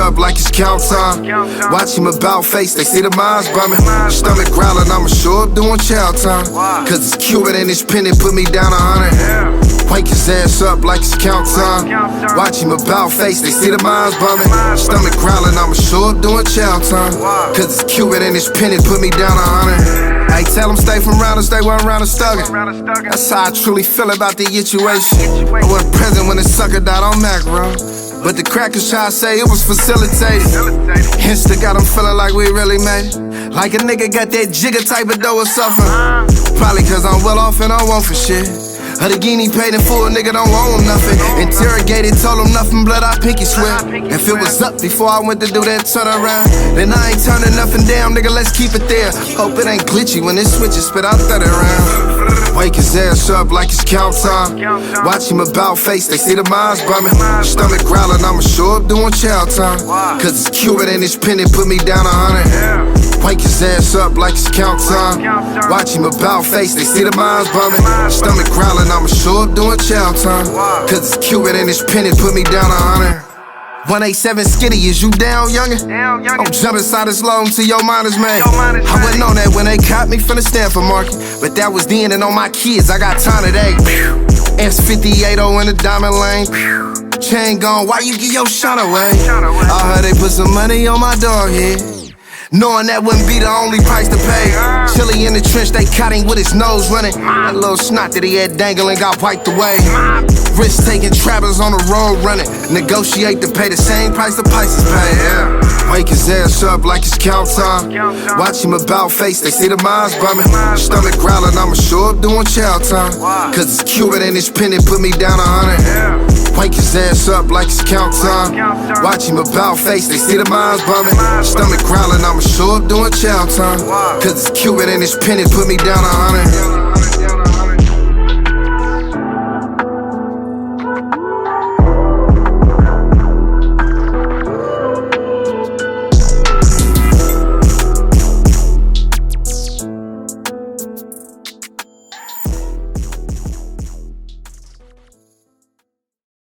up like it's count time. Watch him about face, they see the minds bumming. Stomach growling, I'ma show up doing chow time. Cause it's Cuban and his pen, put me down 100. Wake his ass up like it's count time. Watch him about face, they see the minds bumming. Stomach growling, I'ma show up doing chow time. Cause it's Cuban and his pen, put me down 100. Hey, tell him stay from round and stay one round and stuggin'. That's how I truly feel about the situation. I wasn't present when the sucker died on macro, but the crackers try to say it was facilitated. Insta got them feeling like we really made it. Like a nigga got that jigger type of dough or something. Probably cause I'm well off and I want for shit. Or the guinea paid in full, nigga don't owe him nothing. Interrogated, told him nothing, blood I pinky swear. If it was up before I went to do that turnaround, then I ain't turning nothing down, nigga, let's keep it there. Hope it ain't glitchy when this switches spit out 30 round. Wake his ass up like it's count time. Watch him about face, they see the minds bumming. Stomach growling, I'ma show up doing chow time. Cause it's Cuban and his pen, put me down 100. Wake his ass up like it's count time. Watch him about face, they see the minds bumming. Stomach growling, I'ma show up doing chow time. Cause it's Cuban and his pen, put me down 100. 187 Skitty, is you down, youngin'? I'm jumping inside this long till your mind is made. I wasn't on that when they caught me from the Stanford market, but that was then, and on my kids, I got time today. S58 in the diamond lane. Chain gone, why you give your shot away? I heard they put some money on my dog head, knowing that wouldn't be the only price to pay. Chili in the trench, they caught him with his nose running. That little snot that he had dangling got wiped away. Risk taking trappers on the road running. Negotiate to pay the same price the Pisces pay. Wake his ass up like it's count time. Watch him about face, they see the minds bumming. Stomach growling, I'ma show up doing chow time. Cause it's Cuban and his pen, put me down 100. Wake his ass up like it's count time. Watch him about face, they see the minds bumming. Stomach growling, I'ma show up doing chow time. Cause it's Cuban and his pen, put me down 100.